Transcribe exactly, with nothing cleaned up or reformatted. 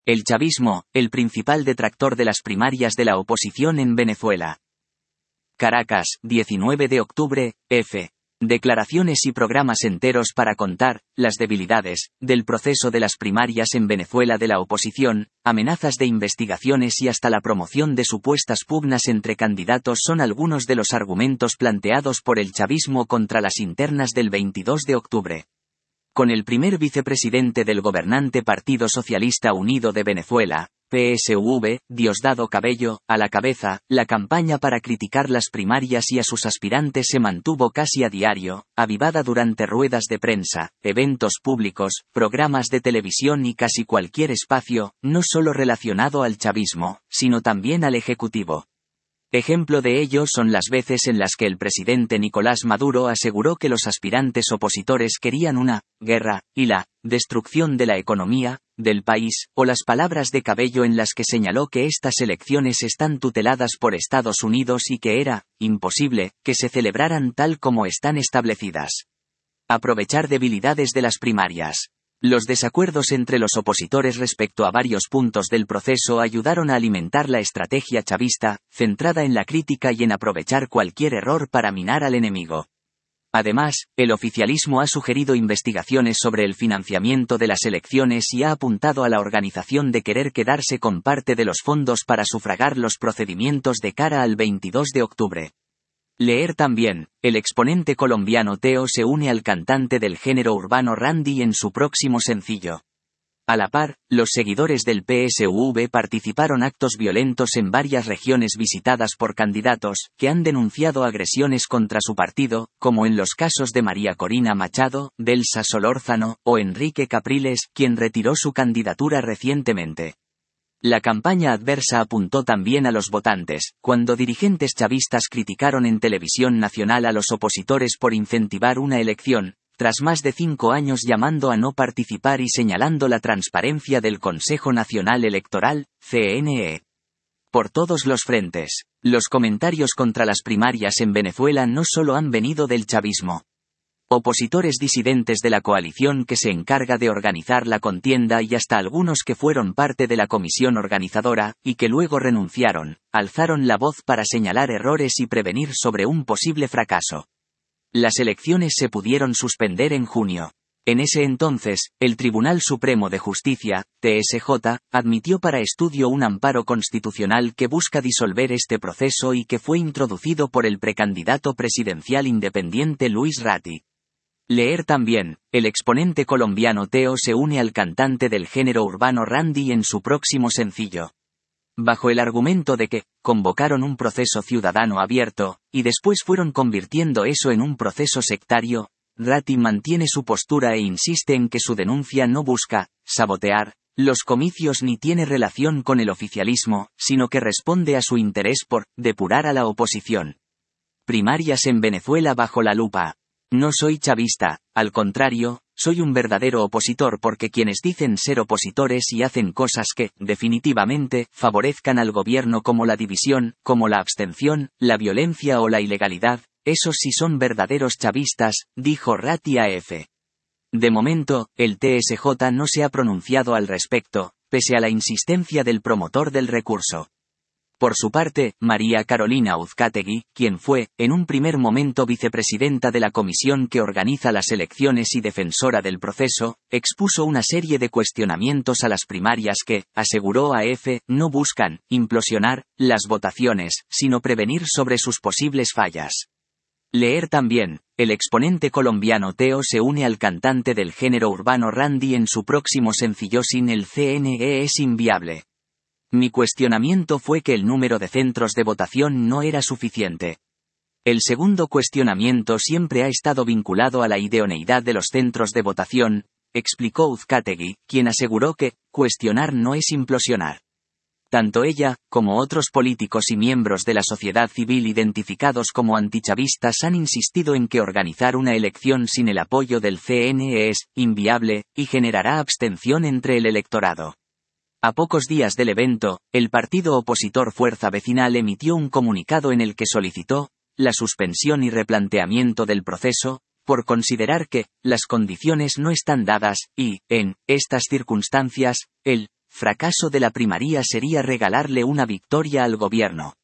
El chavismo, el principal detractor de las primarias de la oposición en Venezuela. Caracas, diecinueve de octubre, F. Declaraciones y programas enteros para contar las debilidades del proceso de las primarias en Venezuela de la oposición, amenazas de investigaciones y hasta la promoción de supuestas pugnas entre candidatos son algunos de los argumentos planteados por el chavismo contra las internas del veintidós de octubre. Con el primer vicepresidente del gobernante Partido Socialista Unido de Venezuela, P S U V, Diosdado Cabello, a la cabeza, la campaña para criticar las primarias y a sus aspirantes se mantuvo casi a diario, avivada durante ruedas de prensa, eventos públicos, programas de televisión y casi cualquier espacio, no solo relacionado al chavismo, sino también al Ejecutivo. Ejemplo de ello son las veces en las que el presidente Nicolás Maduro aseguró que los aspirantes opositores querían una guerra y la destrucción de la economía del país, o las palabras de Cabello en las que señaló que estas elecciones están tuteladas por Estados Unidos y que era imposible que se celebraran tal como están establecidas. Aprovechar debilidades de las primarias. Los desacuerdos entre los opositores respecto a varios puntos del proceso ayudaron a alimentar la estrategia chavista, centrada en la crítica y en aprovechar cualquier error para minar al enemigo. Además, el oficialismo ha sugerido investigaciones sobre el financiamiento de las elecciones y ha apuntado a la organización de querer quedarse con parte de los fondos para sufragar los procedimientos de cara al veintidós de octubre. Leer también, el exponente colombiano Teo se une al cantante del género urbano Randy en su próximo sencillo. A la par, los seguidores del P S U V participaron actos violentos en varias regiones visitadas por candidatos, que han denunciado agresiones contra su partido, como en los casos de María Corina Machado, Delsa Solórzano, o Enrique Capriles, quien retiró su candidatura recientemente. La campaña adversa apuntó también a los votantes, cuando dirigentes chavistas criticaron en televisión nacional a los opositores por incentivar una elección, tras más de cinco años llamando a no participar y señalando la transparencia del Consejo Nacional Electoral, C N E. Por todos los frentes, los comentarios contra las primarias en Venezuela no solo han venido del chavismo. Opositores disidentes de la coalición que se encarga de organizar la contienda y hasta algunos que fueron parte de la comisión organizadora, y que luego renunciaron, alzaron la voz para señalar errores y prevenir sobre un posible fracaso. Las elecciones se pudieron suspender en junio. En ese entonces, el Tribunal Supremo de Justicia, T S J, admitió para estudio un amparo constitucional que busca disolver este proceso y que fue introducido por el precandidato presidencial independiente Luis Ratti. Leer también, el exponente colombiano Teo se une al cantante del género urbano Randy en su próximo sencillo. Bajo el argumento de que convocaron un proceso ciudadano abierto, y después fueron convirtiendo eso en un proceso sectario, Ratti mantiene su postura e insiste en que su denuncia no busca sabotear los comicios ni tiene relación con el oficialismo, sino que responde a su interés por depurar a la oposición. Primarias en Venezuela bajo la lupa. No soy chavista, al contrario, soy un verdadero opositor porque quienes dicen ser opositores y hacen cosas que, definitivamente, favorezcan al gobierno como la división, como la abstención, la violencia o la ilegalidad, esos sí son verdaderos chavistas, dijo Ratti a F. De momento, el T S J no se ha pronunciado al respecto, pese a la insistencia del promotor del recurso. Por su parte, María Carolina Uzcategui, quien fue, en un primer momento vicepresidenta de la comisión que organiza las elecciones y defensora del proceso, expuso una serie de cuestionamientos a las primarias que, aseguró a F, no buscan implosionar las votaciones, sino prevenir sobre sus posibles fallas. Leer también, el exponente colombiano Teo se une al cantante del género urbano Randy en su próximo sencillo Sin el C N E es inviable. Mi cuestionamiento fue que el número de centros de votación no era suficiente. El segundo cuestionamiento siempre ha estado vinculado a la idoneidad de los centros de votación, explicó Uzcategui, quien aseguró que cuestionar no es implosionar. Tanto ella, como otros políticos y miembros de la sociedad civil identificados como antichavistas han insistido en que organizar una elección sin el apoyo del C N E es inviable y generará abstención entre el electorado. A pocos días del evento, el partido opositor Fuerza Vecinal emitió un comunicado en el que solicitó la suspensión y replanteamiento del proceso, por considerar que las condiciones no están dadas y, en estas circunstancias, el fracaso de la primaria sería regalarle una victoria al gobierno.